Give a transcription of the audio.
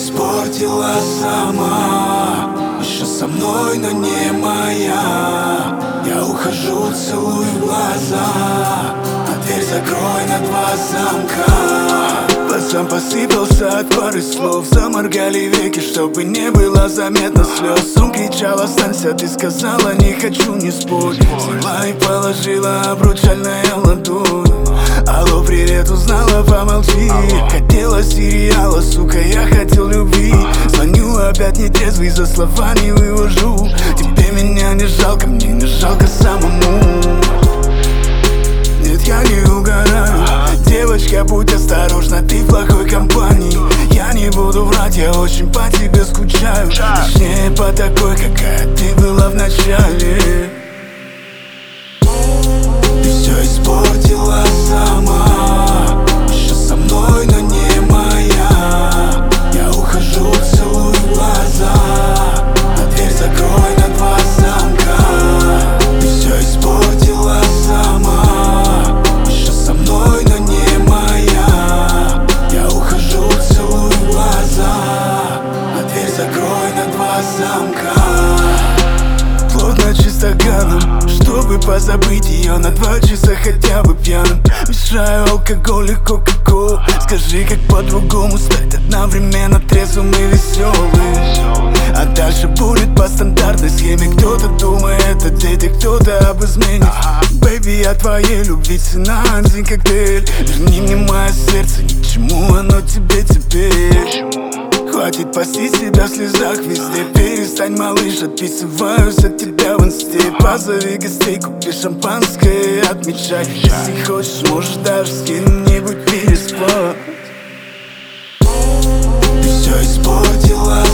испортила сама. Еще со мной, но не моя. Я ухожу, целую в глаза, а дверь закрой на 2 замка. Глазам посыпался от пары слов, заморгали веки, чтобы не было заметно слез. Он кричал: останься, ты сказала, не хочу, не спорь. Взяла и положила обручальная ладонь. Алло, привет, узнала, помолчи. Хотела сериала, сука, я хотел любви. Звоню опять нетрезвый, за слова не вывожу. Тебе меня не жалко, мне не жалко самому. Нет, я не угораю. Девочка, будь осторожна, ты в плохой компании. Я не буду врать, я очень по тебе скучаю. Точнее, по такой, какая ты была в начале. Ты все испортила сама. Еще со мной, но не моя. Я ухожу, целую в глаза, а дверь закрой на 2 замка. Ты все испортила сама. Еще со мной, но не моя. Я ухожу, целую в глаза, а дверь закрой на 2 замка. Плотно чистоганом, чтобы позабыть ее на 2 часа хотя бы пьяным. Мешаю алкоголь и кока-колу. Скажи, как по-другому стать одновременно трезвым и веселым. А дальше будет по стандартной схеме. Кто-то думает о детях, кто-то об измене. Бэйби, я твоей любви цена, один коктейль. Верни мне мое сердце, ни к чему оно тебе теперь. Хватит пасти себя в слезах везде. Перестань, малыш, отписываюсь от тебя в инсте. Позови гостей, купи шампанское, отмечай. Если хочешь, можешь даже с кем-нибудь переспать. Ты все испортила